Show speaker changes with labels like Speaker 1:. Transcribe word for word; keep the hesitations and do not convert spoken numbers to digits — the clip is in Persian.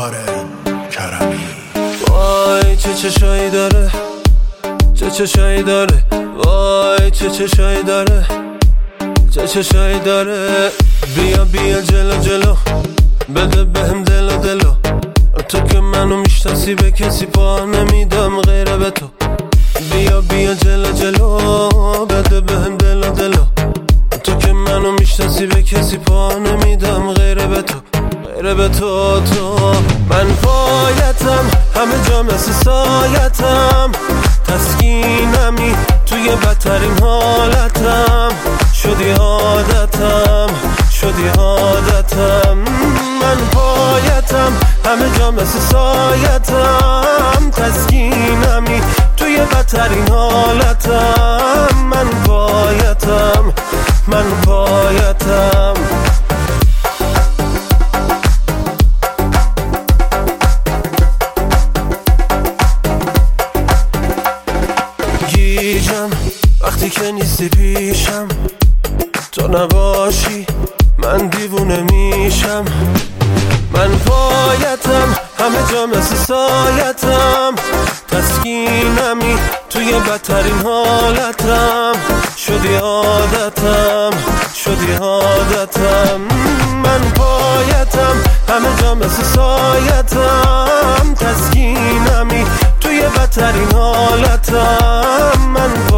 Speaker 1: کارن کرمی.
Speaker 2: وای چه چشایی داره، چه چشایی داره، وای چه چشایی داره، چه چشایی داره. بیا بیا جلو جلو، بده بهم دلو دلو. تو که منو میشناسی به کسی پا نمیدم غیر به تو. بیا بیا جلو جلو، بده بهم دلو دلو. تو که منو میشناسی به کسی پا نمیدم غیر به تو، غیر به تو. تو من پایتم، همه جا مثل سایتم، تسکینمی توی بدترین حالتم. شدی عادتم، شدی عادتم. من پایتم، همه جا مثل سایتم، تسکینمی توی بدترین حالتم. من پایتم، من پایتم. گیجم وقتی که نیستی پیشم، تو نباشی من دیوونه میشم. من پایتم، همه جا مثل سایتم، تسکینمی توی بدترین حالتم. شدی عادتم، شدی عادتم. من پایتم، همه جا مثل سایتم، تسکینمی توی بدترین حالتم. من